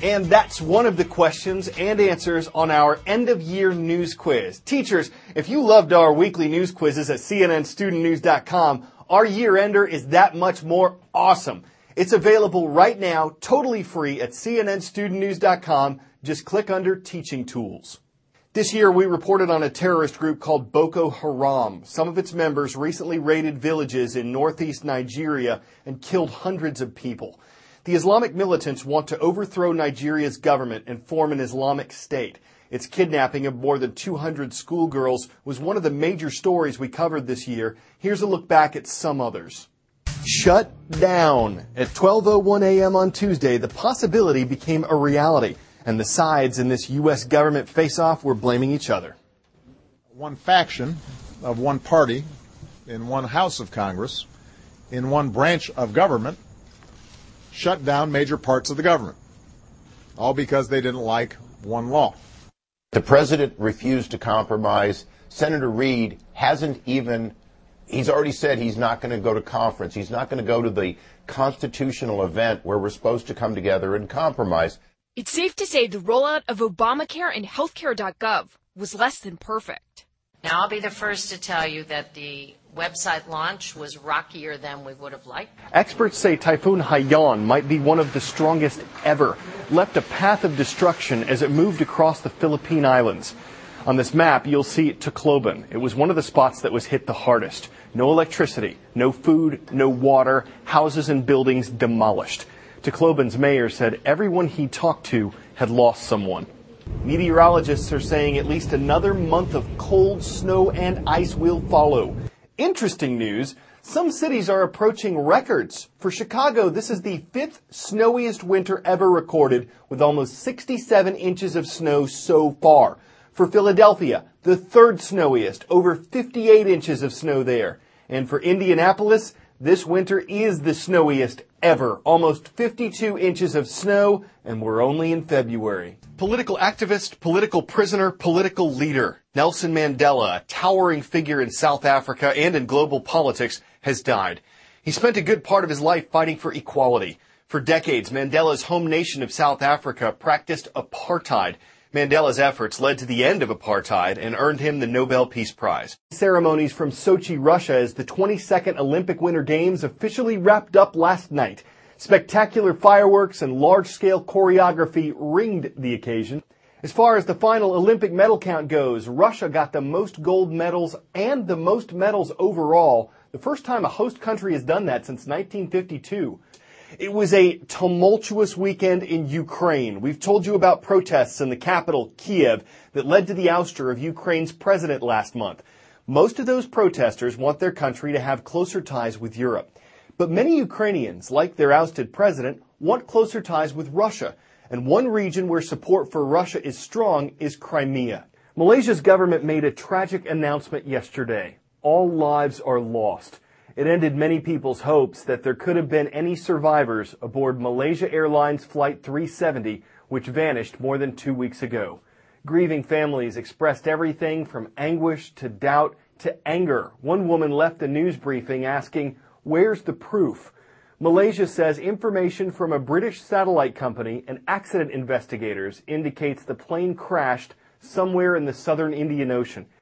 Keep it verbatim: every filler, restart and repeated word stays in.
And that's one of the questions and answers on our end-of-year news quiz. Teachers, if you loved our weekly news quizzes at C N N student news dot com, our year-ender is that much more awesome. It's available right now, totally free at C N N student news dot com. Just click under Teaching Tools. This year, we reported on a terrorist group called Boko Haram. Some of its members recently raided villages in northeast Nigeria and killed hundreds of people. The Islamic militants want to overthrow Nigeria's government and form an Islamic state. Its kidnapping of more than two hundred schoolgirls was one of the major stories we covered this year. Here's a look back at some others. Shut down. At twelve oh one a.m. on Tuesday, the possibility became a reality, and the sides in this U S government face-off were blaming each other. One faction of one party in one house of Congress, in one branch of government, shut down major parts of the government, all because they didn't like one law. The president refused to compromise. Senator Reid hasn't even, he's already said he's not going to go to conference. He's not going to go to the constitutional event where we're supposed to come together and compromise. It's safe to say the rollout of Obamacare and healthcare dot gov was less than perfect. Now, I'll be the first to tell you that the website launch was rockier than we would have liked. Experts say Typhoon Haiyan might be one of the strongest ever, left a path of destruction as it moved across the Philippine Islands. On this map, you'll see Tacloban. It was one of the spots that was hit the hardest. No electricity, no food, no water, houses and buildings demolished. Tacloban's mayor said everyone he talked to had lost someone. Meteorologists are saying at least another month of cold, snow, and ice will follow. Interesting news, some cities are approaching records. For Chicago, this is the fifth snowiest winter ever recorded, with almost sixty-seven inches of snow so far. For Philadelphia, the third snowiest, over fifty-eight inches of snow there. And for Indianapolis, this winter is the snowiest ever, almost fifty-two inches of snow, and we're only in February. Political activist, political prisoner, political leader. Nelson Mandela, a towering figure in South Africa and in global politics, has died. He spent a good part of his life fighting for equality. For decades, Mandela's home nation of South Africa practiced apartheid. Mandela's efforts led to the end of apartheid and earned him the Nobel Peace Prize. Ceremonies from Sochi, Russia, as the twenty-second Olympic Winter Games officially wrapped up last night. Spectacular fireworks and large-scale choreography ringed the occasion. As far as the final Olympic medal count goes, Russia got the most gold medals and the most medals overall, the first time a host country has done that since nineteen fifty-two. It was a tumultuous weekend in Ukraine. We've told you about protests in the capital, Kiev, that led to the ouster of Ukraine's president last month. Most of those protesters want their country to have closer ties with Europe. But many Ukrainians, like their ousted president, want closer ties with Russia. And one region where support for Russia is strong is Crimea. Malaysia's government made a tragic announcement yesterday. All lives are lost. It ended many people's hopes that there could have been any survivors aboard Malaysia Airlines Flight three seventy, which vanished more than two weeks ago. Grieving families expressed everything from anguish to doubt to anger. One woman left a news briefing asking, "Where's the proof?" Malaysia says information from a British satellite company and accident investigators indicates the plane crashed somewhere in the southern Indian Ocean.